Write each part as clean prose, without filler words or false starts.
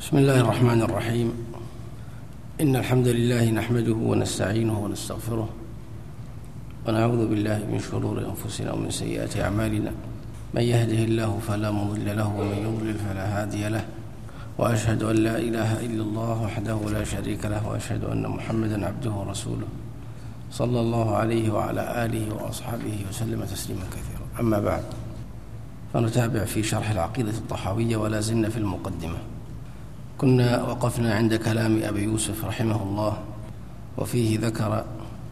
بسم الله الرحمن الرحيم. إن الحمد لله نحمده ونستعينه ونستغفره ونعوذ بالله من شرور أنفسنا ومن سيئات أعمالنا. من يهده الله فلا مضل له ومن يضلل فلا هادي له، وأشهد أن لا إله إلا الله وحده لا شريك له، وأشهد أن محمدا عبده ورسوله صلى الله عليه وعلى آله وأصحابه وسلم تسليما كثيرا. أما بعد، فنتابع في شرح العقيدة الطحاوية ولا زلنا في المقدمة. كنا وقفنا عند كلام أبي يوسف رحمه الله، وفيه ذكر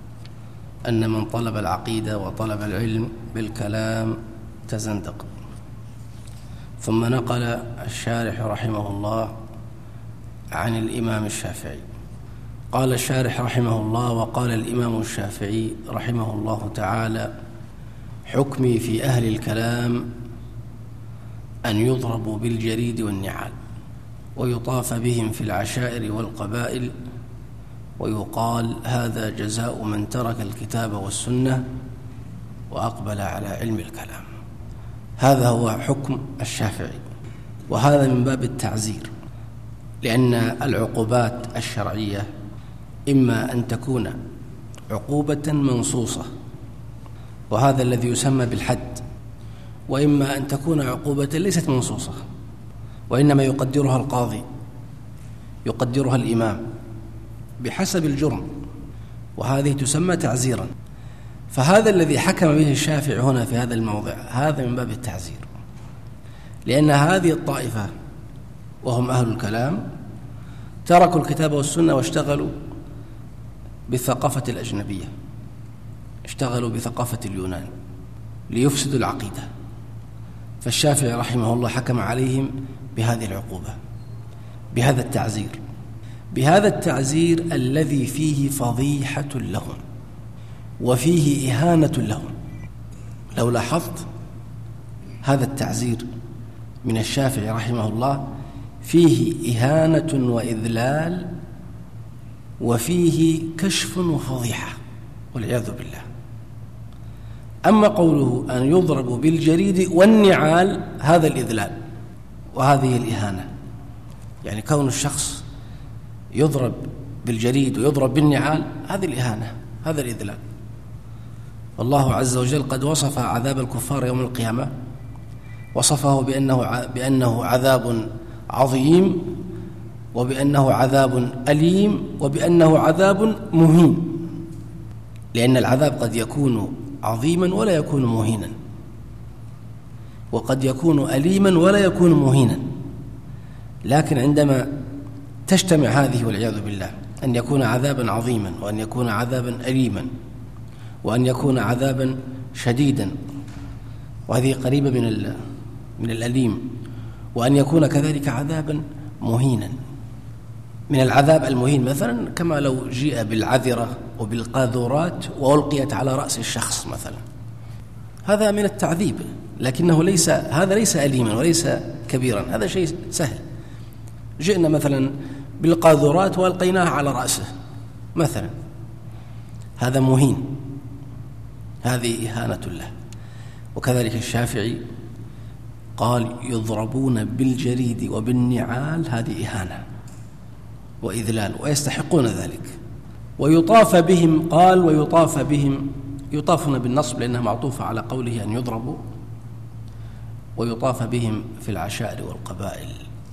أن من طلب العقيدة وطلب العلم بالكلام تزندق. ثم نقل الشارح رحمه الله عن الإمام الشافعي. قال الشارح رحمه الله: وقال الإمام الشافعي رحمه الله تعالى: حكمي في أهل الكلام أن يضربوا بالجريد والنعال، ويطاف بهم في العشائر والقبائل، ويقال هذا جزاء من ترك الكتاب والسنة وأقبل على علم الكلام. هذا هو حكم الشافعي، وهذا من باب التعزير، لأن العقوبات الشرعية إما أن تكون عقوبة منصوصة، وهذا الذي يسمى بالحد، وإما أن تكون عقوبة ليست منصوصة وإنما يقدرها القاضي، يقدرها الإمام بحسب الجرم، وهذه تسمى تعزيرا. فهذا الذي حكم به الشافعي هنا في هذا الموضع هذا من باب التعزير، لأن هذه الطائفة وهم أهل الكلام تركوا الكتاب والسنة واشتغلوا بالثقافة الأجنبية، اشتغلوا بثقافة اليونان ليفسدوا العقيدة. فالشافعي رحمه الله حكم عليهم بهذه العقوبة، بهذا التعزير، بهذا التعزير الذي فيه فضيحة لهم وفيه إهانة لهم. لو لاحظت هذا التعزير من الشافعي رحمه الله فيه إهانة وإذلال، وفيه كشف وفضيحة والعياذ بالله. أما قوله أن يضرب بالجريد والنعال هذا الإذلال وهذه الإهانة، يعني كون الشخص يضرب بالجريد ويضرب بالنعال هذه الإهانة، هذا الإذلال. والله عز وجل قد وصف عذاب الكفار يوم القيامة، وصفه بأنه عذاب عظيم، وبأنه عذاب أليم، وبأنه عذاب مهين، لأن العذاب قد يكون عظيما ولا يكون مهينا، وقد يكون أليما ولا يكون مهينا. لكن عندما تجتمع هذه والعياذ بالله، أن يكون عذابا عظيما، وأن يكون عذابا أليما، وأن يكون عذابا شديدا، وهذه قريبة من الأليم، وأن يكون كذلك عذابا مهينا. من العذاب المهين مثلا كما لو جيء بالعذرة وبالقاذورات وألقيت على رأس الشخص مثلا، هذا من التعذيب، لكنه هذا ليس أليما وليس كبيرا، هذا شيء سهل. جئنا مثلا بالقاذورات وألقيناها على رأسه مثلا، هذا مهين، هذه إهانة له. وكذلك الشافعي قال يضربون بالجريد وبالنعال، هذه إهانة وإذلال ويستحقون ذلك. ويطاف بهم، قال ويطاف بهم، يطافون بالنصب لأنها معطوفة على قوله أن يضربوا، ويطاف بهم في العشائر والقبائل.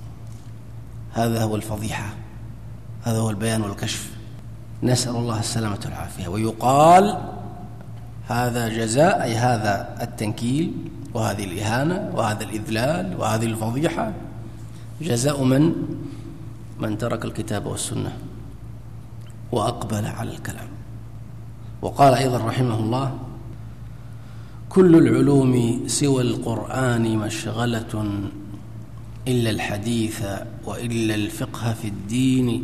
هذا هو الفضيحة، هذا هو البيان والكشف، نسأل الله السلامة والعافية. ويقال هذا جزاء، أي هذا التنكيل وهذه الإهانة وهذا الإذلال وهذه الفضيحة جزاء من ترك الكتاب والسنة وأقبل على الكلام. وقال أيضا رحمه الله: كل العلوم سوى القرآن مشغلة، إلا الحديث وإلا الفقه في الدين،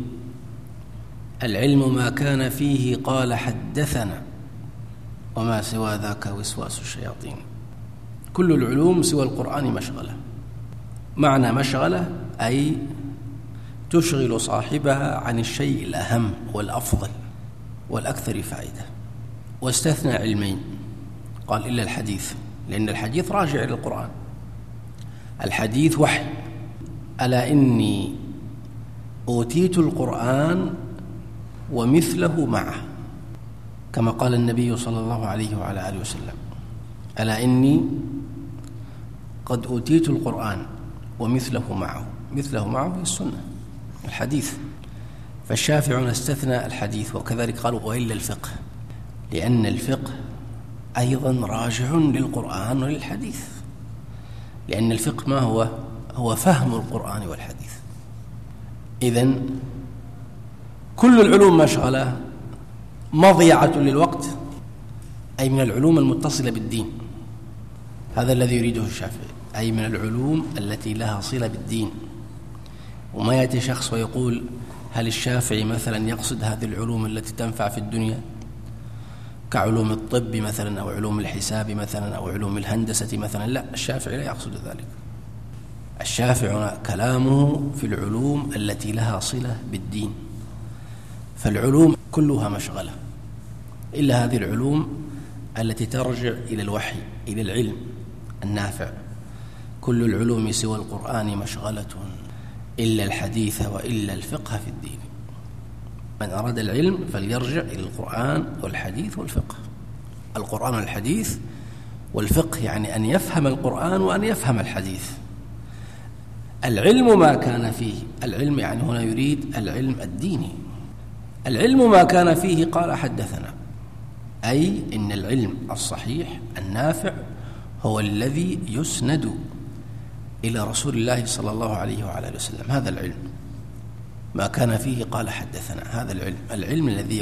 العلم ما كان فيه قال حدثنا، وما سوى ذاك وسواس الشياطين. كل العلوم سوى القرآن مشغلة. معنى مشغلة أي تشغل صاحبها عن الشيء الأهم والأفضل والأكثر فائدة. واستثنى علمين، قال إلا الحديث، لأن الحديث راجع إلى القرآن، الحديث وحي. ألا إني أوتيت القرآن ومثله معه، كما قال النبي صلى الله عليه وعلى آله وسلم: ألا إني قد أوتيت القرآن ومثله معه. مثله معه في السنة، الحديث. فالشافعون استثنى الحديث، وكذلك قالوا وإلا الفقه، لأن الفقه أيضا راجع للقرآن وللحديث، لأن الفقه ما هو؟ هو فهم القرآن والحديث. إذن كل العلوم مشغلة مضيعة للوقت، أي من العلوم المتصلة بالدين. هذا الذي يريده الشافعي، أي من العلوم التي لها صلة بالدين. وما يأتي شخص ويقول: هل الشافعي مثلا يقصد هذه العلوم التي تنفع في الدنيا كعلوم الطب مثلا، أو علوم الحساب مثلا، أو علوم الهندسة مثلا؟ لا، الشافعي لا يقصد ذلك. الشافعي كلامه في العلوم التي لها صلة بالدين. فالعلوم كلها مشغلة إلا هذه العلوم التي ترجع إلى الوحي، إلى العلم النافع. كل العلوم سوى القرآن مشغلة إلا الحديث وإلا الفقه في الدين. من أراد العلم فليرجع إلى القرآن والحديث والفقه. القرآن والحديث والفقه يعني أن يفهم القرآن وأن يفهم الحديث. العلم ما كان فيه، العلم يعني هنا يريد العلم الديني. العلم ما كان فيه قال حدثنا، أي إن العلم الصحيح النافع هو الذي يسند إلى رسول الله صلى الله عليه وعلى آله وسلم. هذا العلم ما كان فيه قال حدثنا، هذا العلم الذي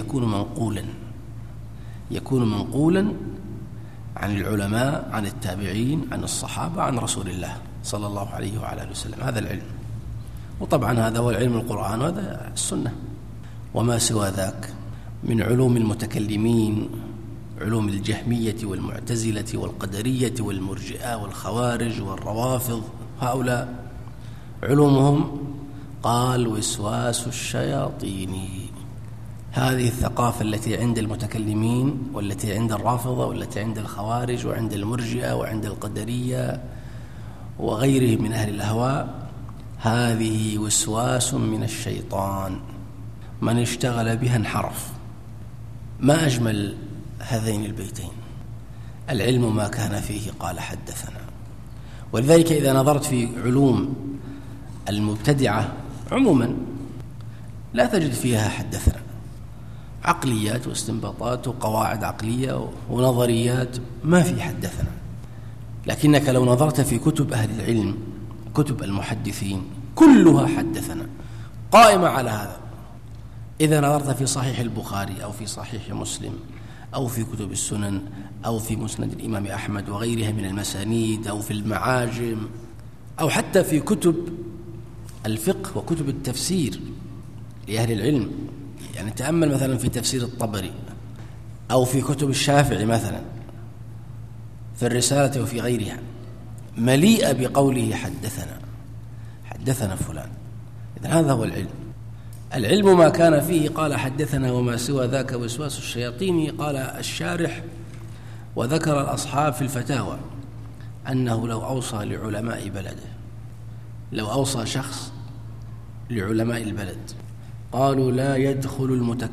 يكون منقولا عن العلماء، عن التابعين، عن الصحابة، عن رسول الله صلى الله عليه وعلى آله وسلم. هذا العلم. وطبعا هذا هو العلم القرآن وهذا السنة. وما سوى ذاك من علوم المتكلمين، علوم الجهمية والمعتزلة والقدرية والمرجئة والخوارج والروافض، هؤلاء علومهم قال وسواس الشياطين. هذه الثقافة التي عند المتكلمين والتي عند الرافضة والتي عند الخوارج وعند المرجئة وعند القدرية وغيرهم من أهل الأهواء، هذه وسواس من الشيطان، من اشتغل بها انحرف. ما أجمل هذين البيتين: العلم ما كان فيه قال حدثنا. ولذلك إذا نظرت في علوم المبتدعة عموما لا تجد فيها حدثنا، عقليات واستنباطات وقواعد عقلية ونظريات، ما في حدثنا. لكنك لو نظرت في كتب أهل العلم، كتب المحدثين، كلها حدثنا قائمة على هذا. إذا نظرت في صحيح البخاري أو في صحيح مسلم أو في كتب السنن أو في مسند الإمام أحمد وغيرها من المسانيد أو في المعاجم أو حتى في كتب الفقه وكتب التفسير لأهل العلم، يعني تأمل مثلا في تفسير الطبري أو في كتب الشافعي مثلا في الرسالة وفي غيرها، مليئة بقوله حدثنا فلان. إذن هذا هو العلم. العلم ما كان فيه قال حدثنا وما سوى ذاك وسواس الشياطين. قال الشارح: وذكر الأصحاب في الفتاوى أنه لو أوصى لعلماء بلده، لو أوصى شخص لعلماء البلد قالوا لا يدخل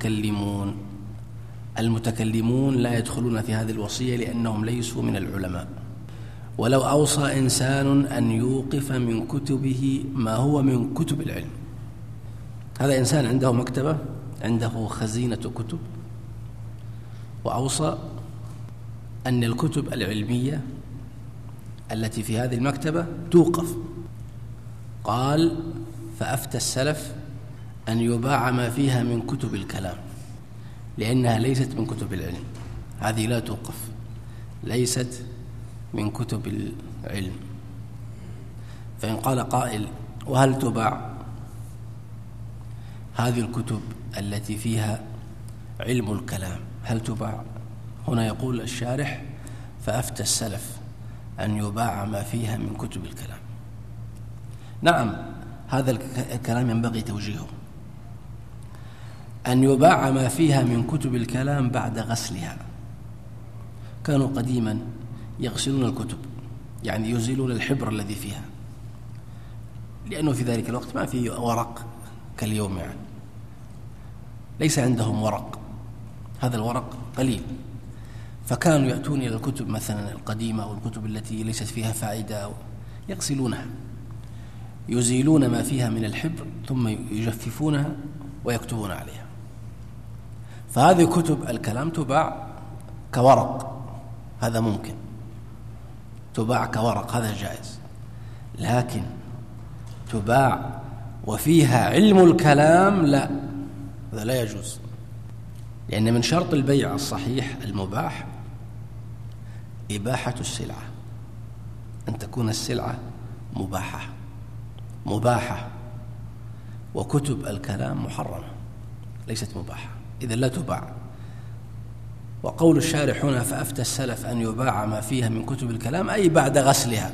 المتكلمون لا يدخلون في هذه الوصية لأنهم ليسوا من العلماء. ولو أوصى إنسان أن يوقف من كتبه ما هو من كتب العلم، هذا إنسان عنده مكتبة، عنده خزينة كتب، وأوصى أن الكتب العلمية التي في هذه المكتبة توقف. قال: فأفتى السلف أن يباع ما فيها من كتب الكلام، لأنها ليست من كتب العلم، هذه لا توقف، ليست من كتب العلم. فإن قال قائل: وهل تباع هذه الكتب التي فيها علم الكلام، هل تباع؟ هنا يقول الشارح: فأفتى السلف أن يباع ما فيها من كتب الكلام. نعم، هذا الكلام ينبغي توجيهه، أن يباع ما فيها من كتب الكلام بعد غسلها. كانوا قديما يغسلون الكتب، يعني يزيلون الحبر الذي فيها، لأنه في ذلك الوقت ما فيه ورق كاليوم يعني، ليس عندهم ورق، هذا الورق قليل، فكانوا يأتون إلى الكتب مثلا القديمة أو الكتب التي ليست فيها فائدة يغسلونها، يزيلون ما فيها من الحبر ثم يجففونها ويكتبون عليها. فهذه كتب الكلام تباع كورق، هذا ممكن تباع كورق، هذا جائز، لكن تباع وفيها علم الكلام لا، هذا لا يجوز، لأن من شرط البيع الصحيح المباح إباحة السلعة، أن تكون السلعة مباحة، وكتب الكلام محرمة ليست مباحة، إذا لا تباع. وقول الشارح هنا فأفتى السلف أن يباع ما فيها من كتب الكلام أي بعد غسلها،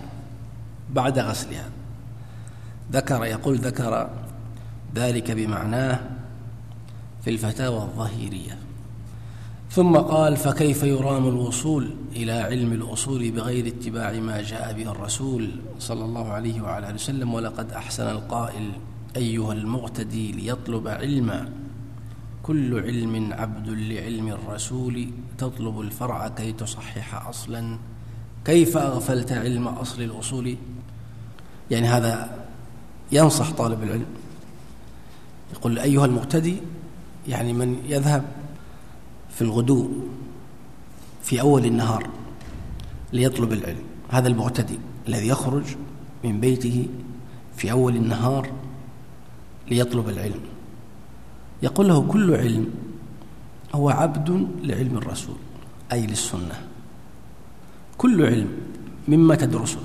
ذكر ذلك بمعناه في الفتاوى الظهيرية. ثم قال فكيف يرام الوصول إلى علم الأصول بغير اتباع ما جاء به الرسول صلى الله عليه وعلى آله وسلم؟ ولقد أحسن القائل أيها المغتدي ليطلب علما، كل علم عبد لعلم الرسول، تطلب الفرع كي تصحح أصلا، كيف أغفلت علم أصل الأصول؟ يعني هذا ينصح طالب العلم، يقول أيها المغتدي، يعني من يذهب في الغدو في أول النهار ليطلب العلم، هذا المغتدي الذي يخرج من بيته في أول النهار ليطلب العلم، يقول له كل علم هو عبد لعلم الرسول أي للسنة، كل علم مما تدرسه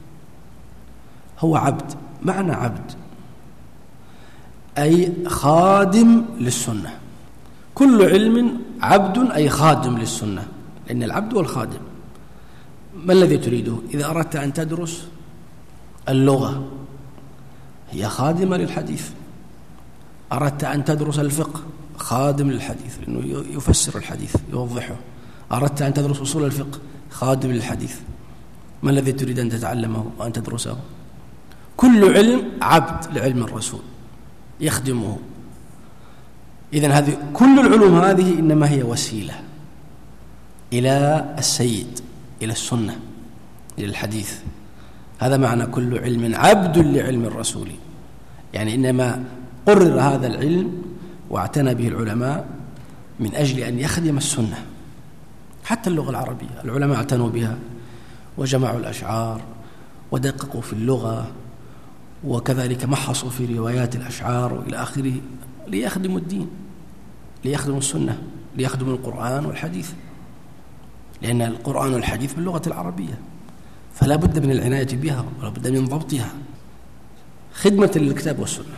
هو عبد، معنى عبد أي خادم للسنة، كل علم عبد أي خادم للسنة، لأن العبد والخادم. ما الذي تريده؟ إذا أردت أن تدرس اللغة هي خادمة للحديث، أردت أن تدرس الفقه خادم للحديث لأنه يفسر الحديث يوضحه، أردت أن تدرس أصول الفقه خادم للحديث. ما الذي تريد أن تتعلمه وأن تدرسه؟ كل علم عبد لعلم الرسول يخدمه. إذن هذه كل العلوم هذه إنما هي وسيلة إلى السيد، إلى السنة، إلى الحديث. هذا معنى كل علم عبد لعلم الرسول، يعني إنما قرر هذا العلم واعتنى به العلماء من أجل أن يخدم السنة. حتى اللغة العربية العلماء اعتنوا بها وجمعوا الأشعار ودققوا في اللغة، وكذلك محصوا في روايات الأشعار وإلى آخره، ليخدموا الدين، ليخدموا السنة، ليخدموا القرآن والحديث، لأن القرآن والحديث باللغة العربية، فلا بد من العناية بها ولا بد من ضبطها خدمة للكتاب والسنة.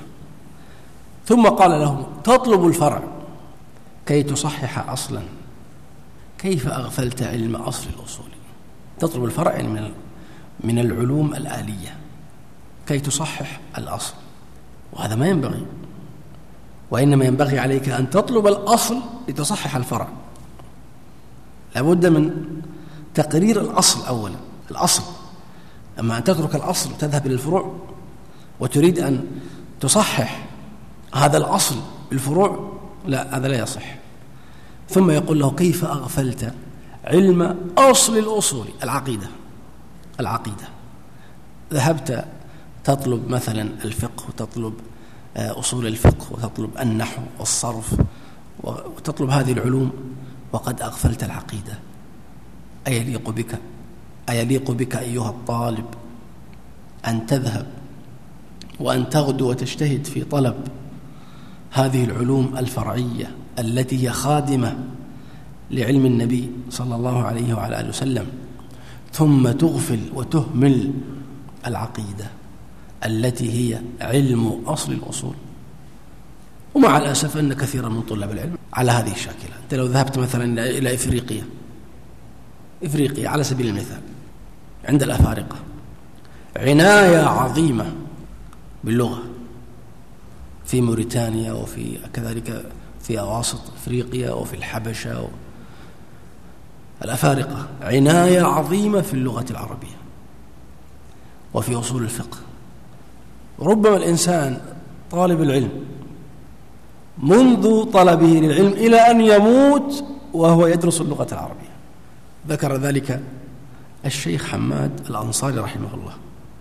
ثم قال لهم تطلب الفرع كي تصحح أصلا، كيف أغفلت علم أصل الأصول؟ تطلب الفرع يعني من العلوم الآلية كي تصحح الأصل، وهذا ما ينبغي، وإنما ينبغي عليك أن تطلب الأصل لتصحح الفرع. لابد من تقرير الأصل أولا، الأصل، أما أن تترك الأصل وتذهب إلى الفروع وتريد أن تصحح هذا الأصل بالفروع، لا، هذا لا يصح. ثم يقول له كيف أغفلت علم أصل الأصول، العقيدة. ذهبت تطلب مثلا الفقه وتطلب أصول الفقه وتطلب النحو والصرف وتطلب هذه العلوم وقد أغفلت العقيدة. أيليق بك أيها الطالب أن تذهب وأن تغدو وتجتهد في طلب هذه العلوم الفرعية التي هي خادمة لعلم النبي صلى الله عليه وعلى آله وسلم، ثم تغفل وتهمل العقيدة التي هي علم أصل الأصول؟ ومع الأسف أن كثيرا من طلاب العلم على هذه الشاكلة. أنت لو ذهبت مثلا إلى إفريقيا على سبيل المثال، عند الأفارقة عناية عظيمة باللغة، في موريتانيا وفي كذلك في أواسط أفريقيا وفي الحبشة الأفارقة عناية عظيمة في اللغة العربية وفي أصول الفقه. ربما الإنسان طالب العلم منذ طلبه للعلم إلى أن يموت وهو يدرس اللغة العربية. ذكر ذلك الشيخ حماد الأنصاري رحمه الله،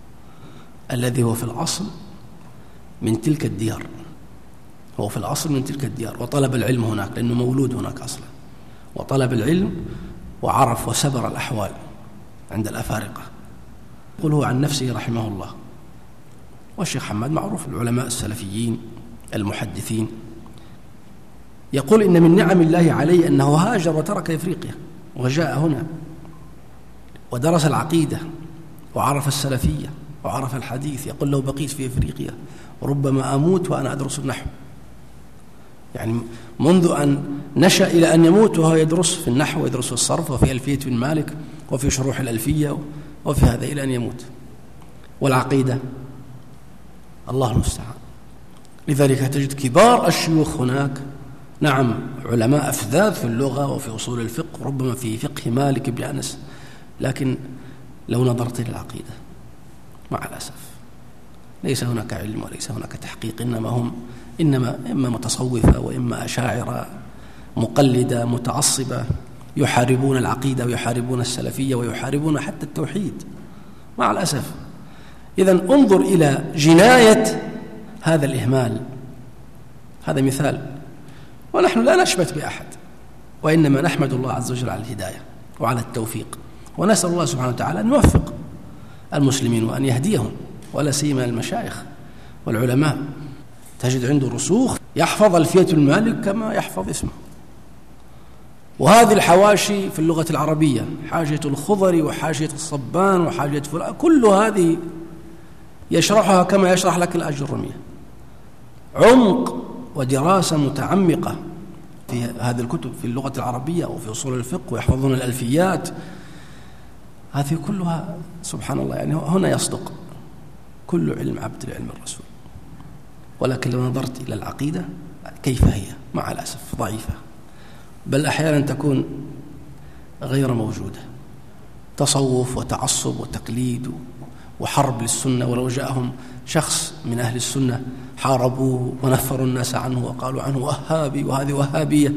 الذي هو في الأصل من تلك الديار، هو في الأصل من تلك الديار وطلب العلم هناك لأنه مولود هناك أصلا، وطلب العلم وعرف وسبر الأحوال عند الأفارقة. يقول هو عن نفسه رحمه الله، والشيخ حماد معروف العلماء السلفيين المحدثين، يقول إن من نعم الله عليه أنه هاجر وترك إفريقيا وجاء هنا ودرس العقيدة وعرف السلفية وعرف الحديث. يقول لو بقيت في إفريقيا ربما أموت وأنا أدرس النحو، يعني منذ أن نشأ إلى أن يموت وهو يدرس في النحو ويدرس في الصرف وفي ألفية بن مالك وفي شروح الألفية وفي هذا إلى أن يموت. والعقيدة الله المستعان. لذلك تجد كبار الشيوخ هناك، نعم علماء أفذاذ في اللغة وفي أصول الفقه، ربما في فقه مالك بن أنس، لكن لو نظرت إلى العقيدة مع الأسف ليس هناك علم وليس هناك تحقيق، إنما إما متصوفة وإما أشاعرة مقلدة متعصبة يحاربون العقيدة ويحاربون السلفية ويحاربون حتى التوحيد مع الأسف. إذن انظر إلى جناية هذا الإهمال. هذا مثال، ونحن لا نشمت بأحد، وإنما نحمد الله عز وجل على الهداية وعلى التوفيق، ونسأل الله سبحانه وتعالى أن يوفق المسلمين وأن يهديهم، ولا سيما المشايخ والعلماء. تجد عنده رسوخ يحفظ ألفية المالك كما يحفظ اسمه. وهذه الحواشي في اللغة العربية، حاشية الخضري وحاشية الصبان وحاشية فلان، كل هذه يشرحها كما يشرح لك الأجرمية، عمق ودراسة متعمقة في هذه الكتب في اللغة العربية وفي أصول الفقه، ويحفظون الألفيات. هذه كلها سبحان الله، يعني هنا يصدق كل علم عبد العلم الرسول. ولكن لو نظرت إلى العقيدة كيف هي مع الأسف ضعيفة، بل أحيانا تكون غير موجودة، تصوف وتعصب وتقليد وحرب للسنة. ولو جاءهم شخص من أهل السنة حاربوه ونفروا الناس عنه وقالوا عنه وهابي وهذه وهابية،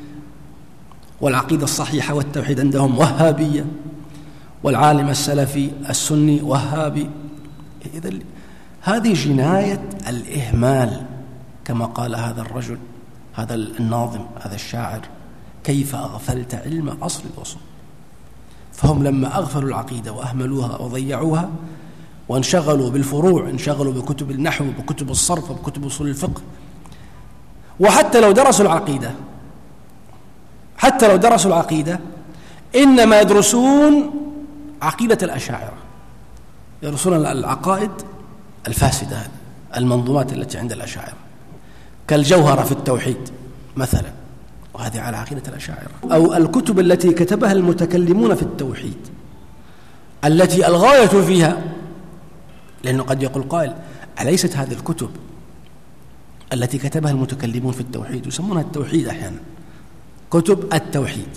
والعقيدة الصحيحة والتوحيد عندهم وهابية، والعالم السلفي السني وهابي. إذن هذه جناية الإهمال، كما قال هذا الرجل، هذا الناظم، هذا الشاعر: كيف أغفلت علم أصل الأصول. فهم لما أغفلوا العقيدة وأهملوها وضيعوها وانشغلوا بالفروع، انشغلوا بكتب النحو وبكتب الصرف وبكتب أصول الفقه. وحتى لو درسوا العقيدة إنما يدرسون عقيدة الأشاعرة، يدرسون العقائد الفاسدة، المنظومات التي عند الأشاعرة كالجوهرة في التوحيد مثلا، وهذه على عقيدة الأشاعرة. أو الكتب التي كتبها المتكلمون في التوحيد التي الغاية فيها، لأنه قد يقول قائل: أليست هذه الكتب التي كتبها المتكلمون في التوحيد، يسمونها التوحيد أحيانا، كتب التوحيد،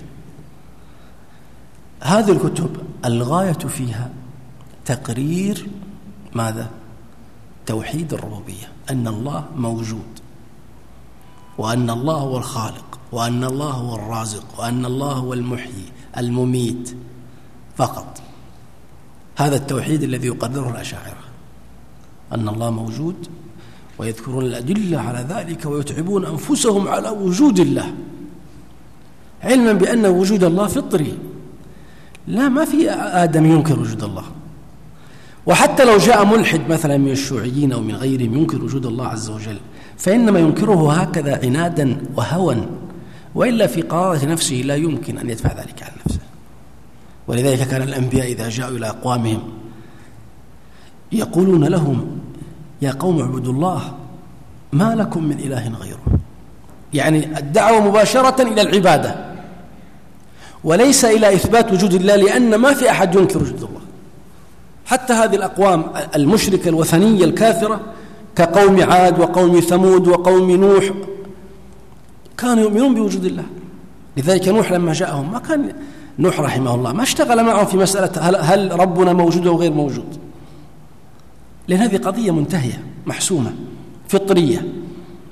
هذه الكتب الغاية فيها تقرير ماذا؟ توحيد الربوبية، أن الله موجود، وأن الله هو الخالق، وأن الله هو الرازق، وأن الله هو المحيي المميت فقط. هذا التوحيد الذي يقرره الأشاعرة، أن الله موجود، ويذكرون الأدلة على ذلك، ويتعبون أنفسهم على وجود الله، علما بأن وجود الله فطري، لا ما في آدم ينكر وجود الله. وحتى لو جاء ملحد مثلا من الشيوعيين أو من غيرهم ينكر وجود الله عز وجل، فإنما ينكره هكذا عنادا وهوى، وإلا في قرارة نفسه لا يمكن أن يدفع ذلك عن نفسه. ولذلك كان الأنبياء إذا جاءوا إلى أقوامهم يقولون لهم: يا قوم اعبدوا الله ما لكم من إله غيره. يعني الدعوة مباشرة إلى العبادة، وليس إلى إثبات وجود الله، لأن ما في أحد ينكر وجود الله. حتى هذه الأقوام المشركة الوثنية الكافرة كقوم عاد وقوم ثمود وقوم نوح كانوا يؤمنون بوجود الله. لذلك نوح لما جاءهم ما كان نوح رحمه الله ما اشتغل معهم في مسألة هل ربنا موجود أو غير موجود، لأن هذه قضية منتهية محسومة فطرية.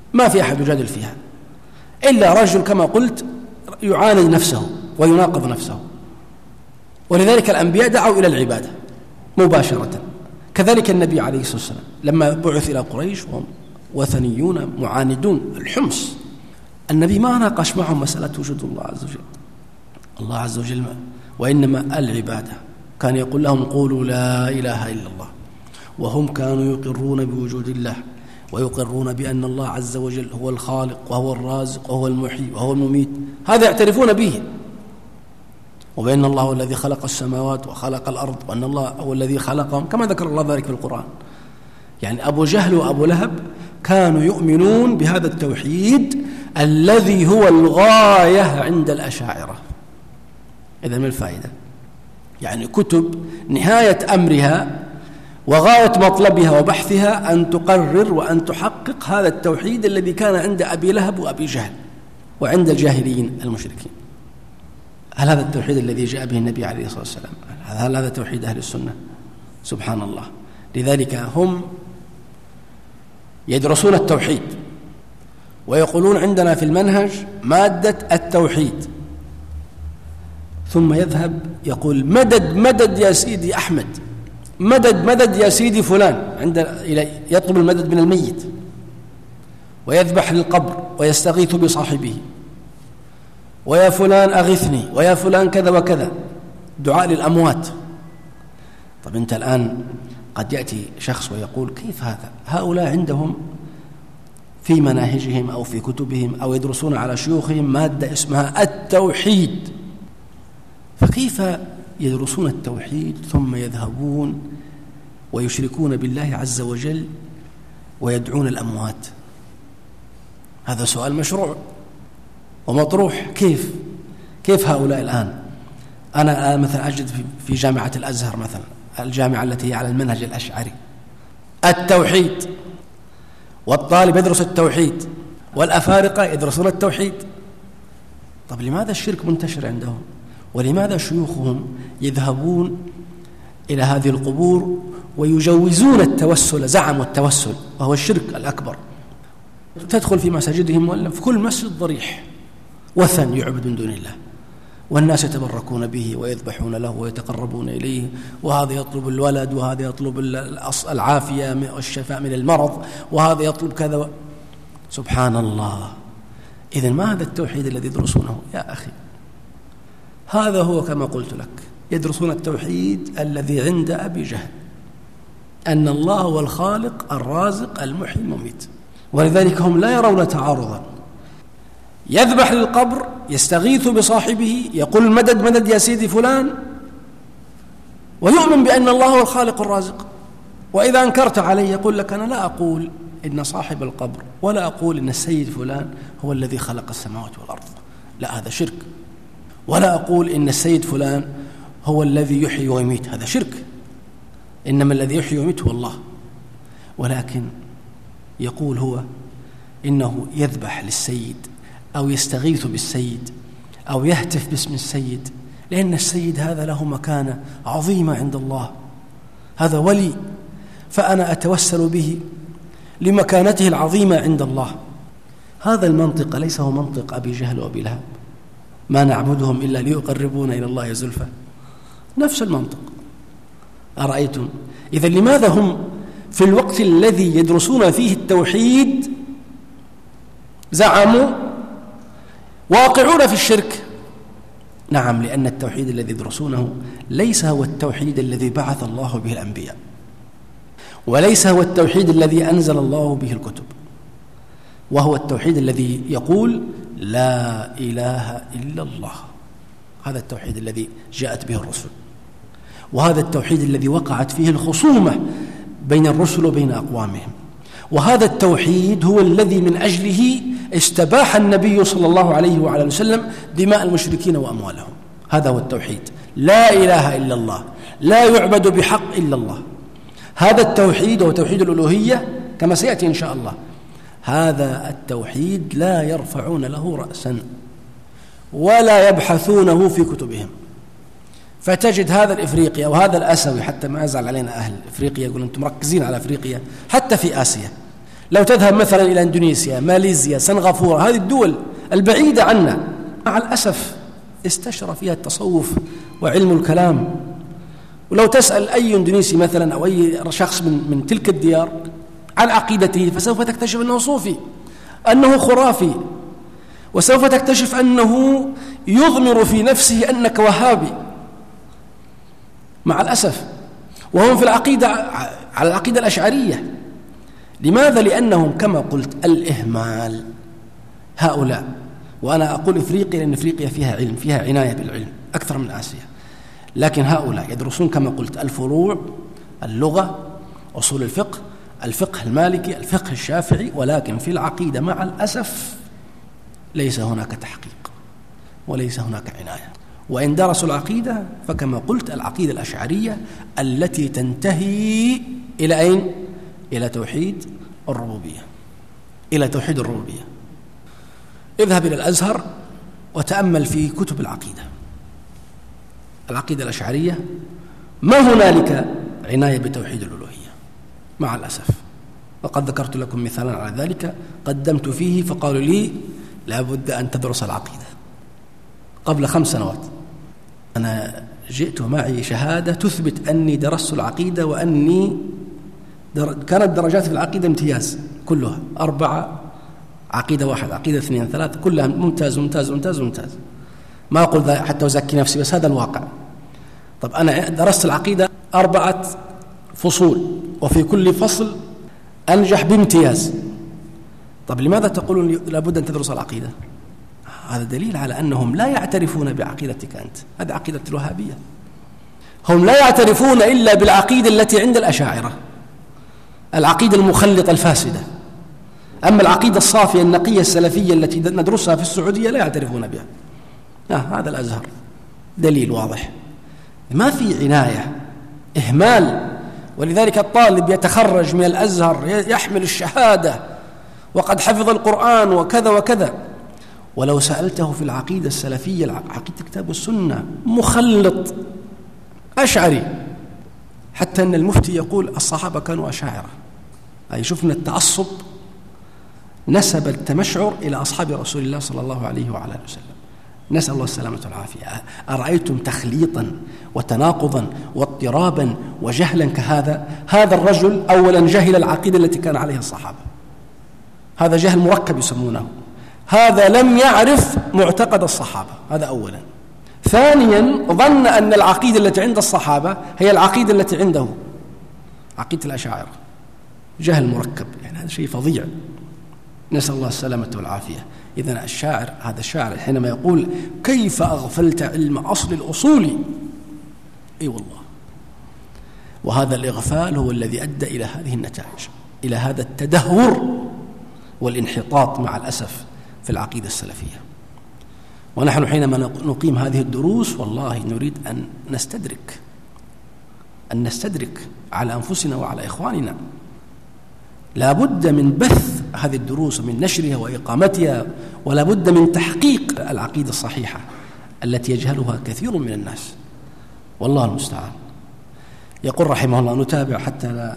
ما في أحد يجادل فيها إلا رجل كما قلت يعاند نفسه ويناقض نفسه. ولذلك الأنبياء دعوا إلى العبادة مباشرة، كذلك النبي عليه الصلاة والسلام لما بعث إلى قريش وهم وثنيون معاندون الحمص، النبي ما ناقش معهم مسألة وجود الله عز وجل، الله عز وجل وإنما العبادة. كان يقول لهم قولوا لا إله إلا الله، وهم كانوا يقرون بوجود الله ويقرون بأن الله عز وجل هو الخالق وهو الرازق وهو المحيي وهو المميت، هذا يعترفون به، وبأن الله هو الذي خلق السماوات وخلق الأرض وأن الله هو الذي خلقهم، كما ذكر الله ذلك في القرآن. يعني أبو جهل وأبو لهب كانوا يؤمنون بهذا التوحيد الذي هو الغاية عند الأشاعرة. إذن ما الفائدة؟ يعني كتب نهاية أمرها وغاية مطلبها وبحثها أن تقرر وأن تحقق هذا التوحيد الذي كان عند أبي لهب وأبي جهل وعند الجاهليين المشركين. هل هذا التوحيد الذي جاء به النبي عليه الصلاة والسلام؟ هل هذا توحيد أهل السنة؟ سبحان الله. لذلك هم يدرسون التوحيد ويقولون عندنا في المنهج مادة التوحيد، ثم يذهب يقول مدد مدد يا سيدي أحمد، مدد مدد يا سيدي فلان، يطلب المدد من الميت ويذبح للقبر ويستغيث بصاحبه، ويا فلان أغثني، ويا فلان كذا وكذا، دعاء للأموات. طب أنت الآن قد يأتي شخص ويقول كيف هذا؟ هؤلاء عندهم في مناهجهم أو في كتبهم أو يدرسون على شيوخهم مادة اسمها التوحيد، فكيف يدرسون التوحيد ثم يذهبون ويشركون بالله عز وجل ويدعون الأموات؟ هذا سؤال مشروع ومطروح. كيف هؤلاء الآن؟ أنا مثلا أجد في جامعة الأزهر مثلا، الجامعة التي هي على المنهج الأشعري، التوحيد، والطالب يدرس التوحيد والأفارقة يدرسون التوحيد. طب لماذا الشرك منتشر عندهم؟ ولماذا شيوخهم يذهبون إلى هذه القبور ويجوزون التوسل، زعموا التوسل وهو الشرك الأكبر؟ تدخل في مساجدهم ولا في كل مسجد ضريح وثن يعبد من دون الله، والناس يتبركون به ويذبحون له ويتقربون إليه، وهذا يطلب الولد وهذا يطلب العافية والشفاء من المرض وهذا يطلب كذا سبحان الله. إذن ما هذا التوحيد الذي يدرسونه يا أخي؟ هذا هو كما قلت لك، يدرسون التوحيد الذي عند أبي جهل، أن الله هو الخالق الرازق المحيي المميت. ولذلك هم لا يرون تعارضا، يذبح للقبر، يستغيث بصاحبه، يقول مدد مدد يا سيدي فلان، ويؤمن بأن الله هو الخالق الرازق. وإذا أنكرت عليه يقول لك أنا لا أقول إن صاحب القبر ولا أقول إن السيد فلان هو الذي خلق السماوات والأرض، لا هذا شرك، ولا أقول إن السيد فلان هو الذي يحيي ويميت، هذا شرك، إنما الذي يحيي ويميت هو الله. ولكن يقول هو إنه يذبح للسيد أو يستغيث بالسيد أو يهتف باسم السيد، لأن السيد هذا له مكانة عظيمة عند الله، هذا ولي، فأنا أتوسل به لمكانته العظيمة عند الله. هذا المنطق ليس هو منطق أبي جهل وأبي لهب، ما نعبدهم إلا ليقربونا إلى الله زلفى، نفس المنطق. أرأيتم؟ إذا لماذا هم في الوقت الذي يدرسون فيه التوحيد زعموا واقعون في الشرك؟ نعم، لأن التوحيد الذي يدرسونه ليس هو التوحيد الذي بعث الله به الأنبياء، وليس هو التوحيد الذي أنزل الله به الكتب، وهو التوحيد الذي يقول لا إله إلا الله. هذا التوحيد الذي جاءت به الرسل، وهذا التوحيد الذي وقعت فيه الخصومة بين الرسل وبين أقوامهم، وهذا التوحيد هو الذي من أجله استباح النبي صلى الله عليه وعلى وسلم دماء المشركين وأموالهم. هذا هو التوحيد، لا إله إلا الله، لا يعبد بحق إلا الله. هذا التوحيد هو توحيد الألوهية كما سيأتي إن شاء الله. هذا التوحيد لا يرفعون له رأسا ولا يبحثونه في كتبهم. فتجد هذا الإفريقيا وهذا الأسوي، حتى ما يزعل علينا أهل إفريقيا، يقول أنتم مركزين على إفريقيا، حتى في آسيا لو تذهب مثلا إلى إندونيسيا، ماليزيا، سنغافورة، هذه الدول البعيدة عنا، مع الأسف استشرى فيها التصوف وعلم الكلام. ولو تسأل أي إندونيسي مثلا أو أي شخص من تلك الديار عن عقيدته فسوف تكتشف أنه صوفي، أنه خرافي، وسوف تكتشف أنه يضمر في نفسه أنك وهابي مع الأسف. وهم في العقيدة على العقيدة الأشعرية. لماذا؟ لأنهم كما قلت الإهمال. هؤلاء، وأنا أقول إفريقيا لأن إفريقيا فيها علم، فيها عناية بالعلم أكثر من آسيا، لكن هؤلاء يدرسون كما قلت الفروع، اللغة، أصول الفقه، الفقه المالكي، الفقه الشافعي، ولكن في العقيدة مع الأسف ليس هناك تحقيق وليس هناك عناية. وإن درسوا العقيدة فكما قلت العقيدة الأشعرية التي تنتهي إلى أين؟ إلى توحيد الربوبية، إلى توحيد الربوبية. اذهب إلى الأزهر وتأمل في كتب العقيدة الأشعرية، ما هنالك عناية بتوحيد الألوهية مع الأسف. وقد ذكرت لكم مثالا على ذلك قدمت فيه، فقالوا لي لابد أن تدرس العقيدة قبل 5 سنوات. أنا جئت معي شهادة تثبت أني درست العقيدة، وأني كانت درجاتي في العقيدة امتياز كلها، 4 عقيدة 1 عقيدة 2 3 كلها ممتاز ممتاز ممتاز ممتاز. ما أقول حتى أزكي نفسي، بس هذا الواقع. طب أنا درست العقيدة 4 فصول، وفي كل فصل أنجح بامتياز. طب لماذا تقولون لابد أن تدرس العقيدة؟ هذا دليل على أنهم لا يعترفون بعقيدتك أنت. هذه عقيدة الوهابية. هم لا يعترفون إلا بالعقيدة التي عند الأشاعرة، العقيدة المخلطة الفاسدة. أما العقيدة الصافية النقية السلفية التي ندرسها في السعودية لا يعترفون بها. هذا الأزهر دليل واضح. ما في عناية، إهمال. ولذلك الطالب يتخرج من الأزهر يحمل الشهادة وقد حفظ القرآن وكذا وكذا، ولو سألته في العقيدة السلفية، عقيدة الكتاب والسنة، مخلط أشعري، حتى أن المفتي يقول الصحابة كانوا أشاعرة. أي شفنا التعصب، نسب التمشعر إلى أصحاب رسول الله صلى الله عليه وعلى آله وسلم. نسأل الله السلامة والعافية. أرأيتم تخليطا وتناقضا واضطرابا وجهلا كهذا؟ هذا الرجل أولا جهل العقيدة التي كان عليها الصحابة، هذا جهل مركب يسمونه. هذا لم يعرف معتقد الصحابة، هذا أولا. ثانيا ظن أن العقيدة التي عند الصحابة هي العقيدة التي عنده، عقيدة الأشاعرة. جهل مركب، يعني هذا شيء فظيع، نسأل الله السلامة والعافية. إذن الشاعر، هذا الشاعر حينما يقول كيف أغفلت علم أصل الأصول، أي والله. وهذا الإغفال هو الذي أدى إلى هذه النتائج، إلى هذا التدهور والانحطاط مع الأسف في العقيدة السلفية. ونحن حينما نقيم هذه الدروس والله نريد أن نستدرك على أنفسنا وعلى إخواننا. لا بد من بث هذه الدروس ومن نشرها وإقامتها، ولا بد من تحقيق العقيدة الصحيحة التي يجهلها كثير من الناس، والله المستعان. يقول رحمه الله، نتابع حتى لا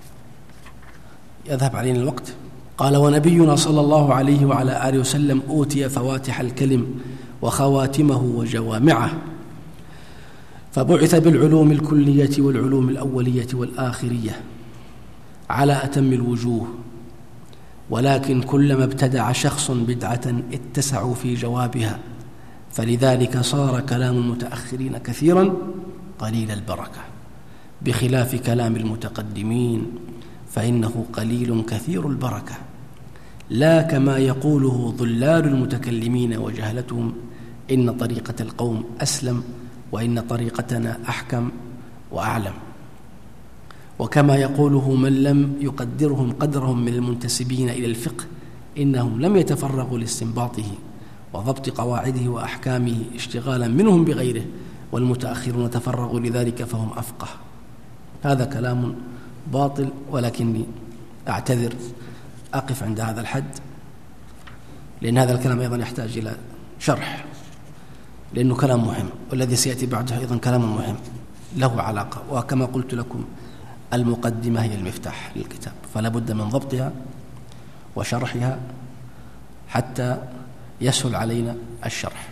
يذهب علينا الوقت. قال: ونبينا صلى الله عليه وعلى آله وسلم أوتي فواتح الكلم وخواتمه وجوامعه، فبعث بالعلوم الكلية والعلوم الأولية والآخرية على أتم الوجوه، ولكن كلما ابتدع شخص بدعة اتسعوا في جوابها، فلذلك صار كلام المتأخرين كثيرا قليل البركة، بخلاف كلام المتقدمين فإنه قليل كثير البركة، لا كما يقوله ضلال المتكلمين وجهلتهم إن طريقة القوم أسلم وإن طريقتنا أحكم وأعلم، وكما يقوله من لم يقدرهم قدرهم من المنتسبين إلى الفقه إنهم لم يتفرغوا لاستنباطه وضبط قواعده وأحكامه اشتغالا منهم بغيره، والمتأخرون تفرغوا لذلك فهم أفقه. هذا كلام باطل، ولكني أعتذر أقف عند هذا الحد، لأن هذا الكلام أيضا يحتاج إلى شرح، لأنه كلام مهم، والذي سيأتي بعده أيضا كلام مهم له علاقة. وكما قلت لكم المقدمة هي المفتاح للكتاب، فلا بد من ضبطها وشرحها حتى يسهل علينا الشرح.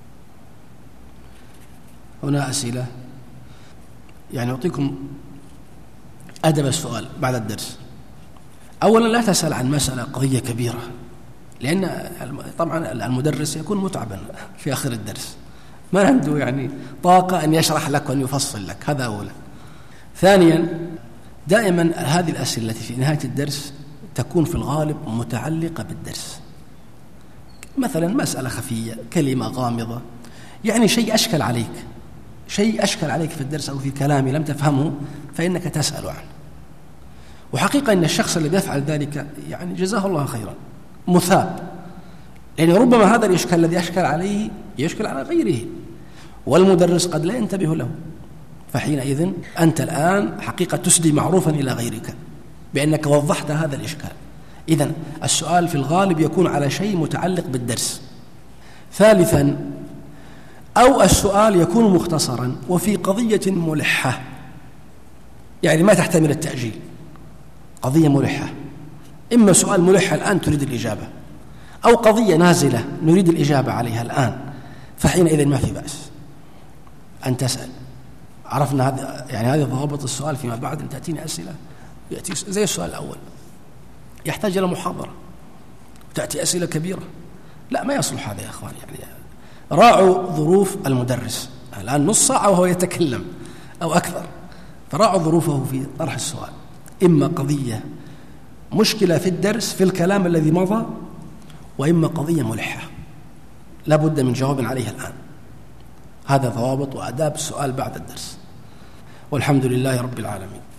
هنا أسئلة، يعني أعطيكم أدب السؤال بعد الدرس. أولا لا تسأل عن مسألة قضية كبيرة، لأن طبعا المدرس يكون متعبا في آخر الدرس، ما عنده يعني طاقة أن يشرح لك وأن يفصل لك، هذا أولا. ثانيا دائما هذه الأسئلة التي في نهاية الدرس تكون في الغالب متعلقة بالدرس، مثلا مسألة خفية، كلمة غامضة، يعني شيء أشكل عليك في الدرس أو في كلامي لم تفهمه فإنك تسأل عنه. وحقيقة أن الشخص الذي يفعل ذلك يعني جزاه الله خيرا مثاب، لأن ربما هذا الإشكال الذي أشكل عليه يشكل على غيره والمدرس قد لا ينتبه له، فحينئذ أنت الآن حقيقة تسدي معروفا إلى غيرك بأنك وضحت هذا الإشكال. إذن السؤال في الغالب يكون على شيء متعلق بالدرس. ثالثا أو السؤال يكون مختصرا وفي قضية ملحة، يعني ما تحتمل التأجيل، قضية ملحة، إما سؤال ملح الآن تريد الإجابة، أو قضية نازلة نريد الإجابة عليها الآن، فحينئذ ما في بأس أن تسأل. عرفنا هذا، يعني هذه ضوابط السؤال. فيما بعد أن تأتيني أسئلة يأتي زي السؤال الأول يحتاج إلى محاضرة، وتأتي أسئلة كبيرة، لا ما يصلح هذا يا أخوان. يعني راعوا ظروف المدرس، الآن نص ساعة وهو يتكلم أو أكثر، فراعوا ظروفه في طرح السؤال، إما قضية مشكلة في الدرس في الكلام الذي مضى، وإما قضية ملحة لا بد من جواب عليها الآن. هذا ضوابط وآداب السؤال بعد الدرس، والحمد لله رب العالمين.